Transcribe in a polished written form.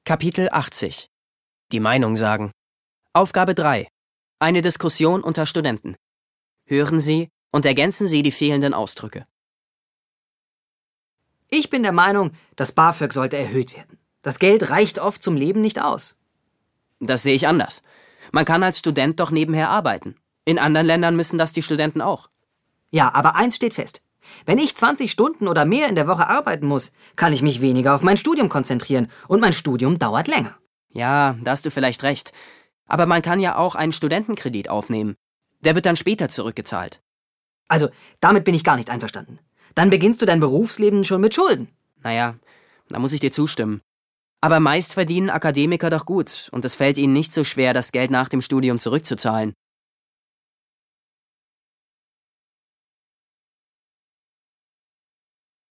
Kapitel 80. Die Meinung sagen. Aufgabe 3. Eine Diskussion unter Studenten. Hören Sie und ergänzen Sie die fehlenden Ausdrücke. Ich bin der Meinung, das BAföG sollte erhöht werden. Das Geld reicht oft zum Leben nicht aus. Das sehe ich anders. Man kann als Student doch nebenher arbeiten. In anderen Ländern müssen das die Studenten auch. Ja, aber eins steht fest. Wenn ich 20 Stunden oder mehr in der Woche arbeiten muss, kann ich mich weniger auf mein Studium konzentrieren und mein Studium dauert länger. Ja, da hast du vielleicht recht. Aber man kann ja auch einen Studentenkredit aufnehmen. Der wird dann später zurückgezahlt. Also, damit bin ich gar nicht einverstanden. Dann beginnst du dein Berufsleben schon mit Schulden. Naja, da muss ich dir zustimmen. Aber meist verdienen Akademiker doch gut und es fällt ihnen nicht so schwer, das Geld nach dem Studium zurückzuzahlen.